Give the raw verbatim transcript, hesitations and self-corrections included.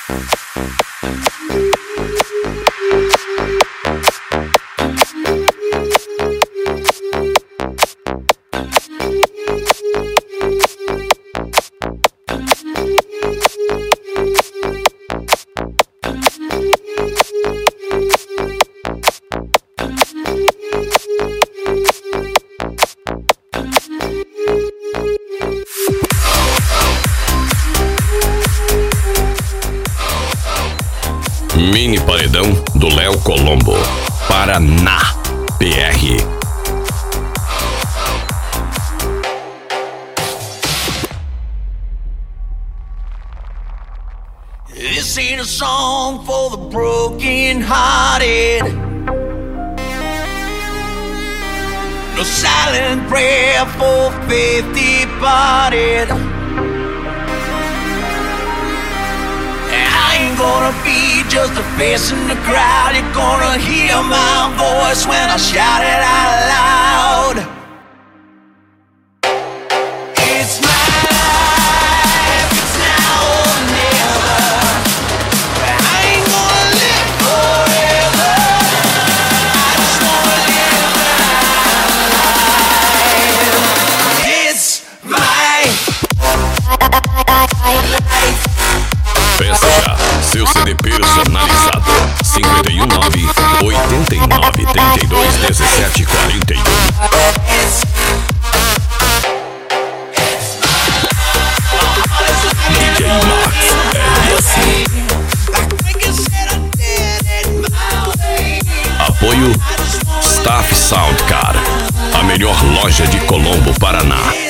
Mini paredão do Léo Colombo, Paraná, P R. This ain't a song for the broken-hearted. No silent prayer for faith departed. I ain't gonna be just a face in the crowd. You're gonna hear my voice when I shout it out loud. It's my life, it's now or never. I ain't gonna live forever. I just wanna live my life. It's my life. Peça já seu C D personalizado. Cinco um nove, oito nove, três dois, um sete, quatro um. D J Max R S. Apoio Staff Sound Car, a melhor loja de Colombo, Paraná.